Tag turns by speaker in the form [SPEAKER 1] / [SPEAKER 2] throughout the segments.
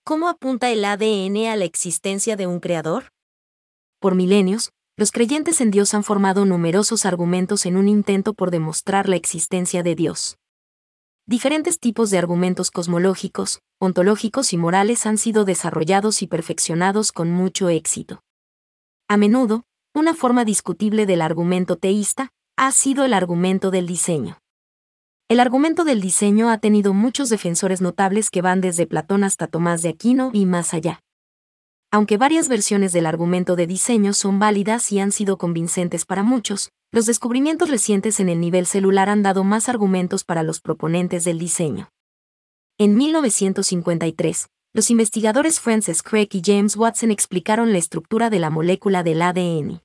[SPEAKER 1] ¿Cómo apunta el ADN a la existencia de un creador?
[SPEAKER 2] Por milenios, los creyentes en Dios han formado numerosos argumentos en un intento por demostrar la existencia de Dios. Diferentes tipos de argumentos cosmológicos, ontológicos y morales han sido desarrollados y perfeccionados con mucho éxito. A menudo, una forma discutible del argumento teísta ha sido el argumento del diseño. El argumento del diseño ha tenido muchos defensores notables que van desde Platón hasta Tomás de Aquino y más allá. Aunque varias versiones del argumento de diseño son válidas y han sido convincentes para muchos, los descubrimientos recientes en el nivel celular han dado más argumentos para los proponentes del diseño. En 1953, los investigadores Francis Crick y James Watson explicaron la estructura de la molécula del ADN.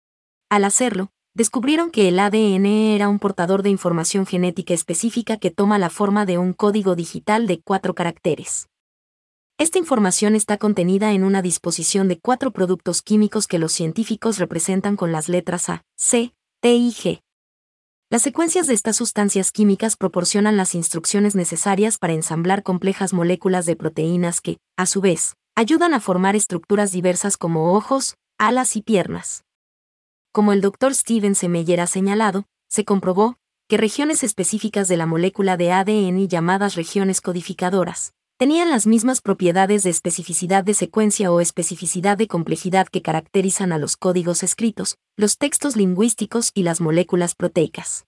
[SPEAKER 2] Al hacerlo, descubrieron que el ADN era un portador de información genética específica que toma la forma de un código digital de 4 caracteres. Esta información está contenida en una disposición de 4 productos químicos que los científicos representan con las letras A, C, T y G. Las secuencias de estas sustancias químicas proporcionan las instrucciones necesarias para ensamblar complejas moléculas de proteínas que, a su vez, ayudan a formar estructuras diversas como ojos, alas y piernas. Como el Dr. Stephen C. Meyer ha señalado, se comprobó que regiones específicas de la molécula de ADN llamadas regiones codificadoras tenían las mismas propiedades de especificidad de secuencia o especificidad de complejidad que caracterizan a los códigos escritos, los textos lingüísticos y las moléculas proteicas.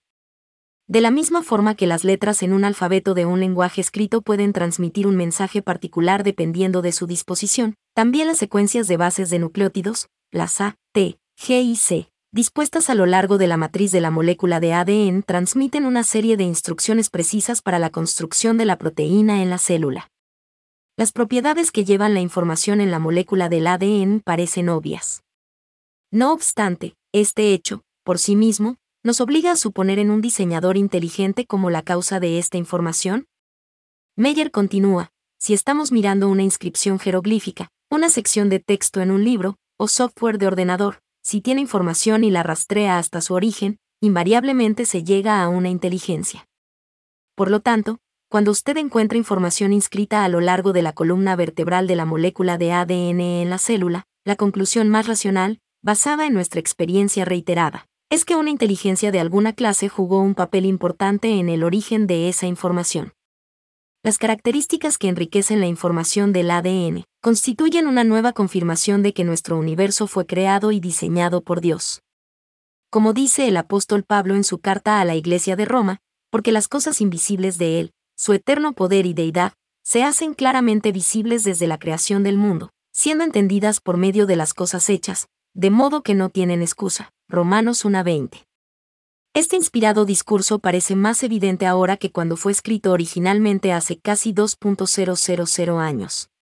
[SPEAKER 2] De la misma forma que las letras en un alfabeto de un lenguaje escrito pueden transmitir un mensaje particular dependiendo de su disposición, también las secuencias de bases de nucleótidos, las A, T, G y C, dispuestas a lo largo de la matriz de la molécula de ADN, transmiten una serie de instrucciones precisas para la construcción de la proteína en la célula. Las propiedades que llevan la información en la molécula del ADN parecen obvias. No obstante, este hecho, por sí mismo, nos obliga a suponer en un diseñador inteligente como la causa de esta información. Meyer continúa: si estamos mirando una inscripción jeroglífica, una sección de texto en un libro, o software de ordenador, si tiene información y la rastrea hasta su origen, invariablemente se llega a una inteligencia. Por lo tanto, cuando usted encuentra información inscrita a lo largo de la columna vertebral de la molécula de ADN en la célula, la conclusión más racional, basada en nuestra experiencia reiterada, es que una inteligencia de alguna clase jugó un papel importante en el origen de esa información. Las características que enriquecen la información del ADN constituyen una nueva confirmación de que nuestro universo fue creado y diseñado por Dios. Como dice el apóstol Pablo en su carta a la Iglesia de Roma, porque las cosas invisibles de Él, su eterno poder y deidad, se hacen claramente visibles desde la creación del mundo, siendo entendidas por medio de las cosas hechas, de modo que no tienen excusa. Romanos 1:20. Este inspirado discurso parece más evidente ahora que cuando fue escrito originalmente hace casi 2.000 años.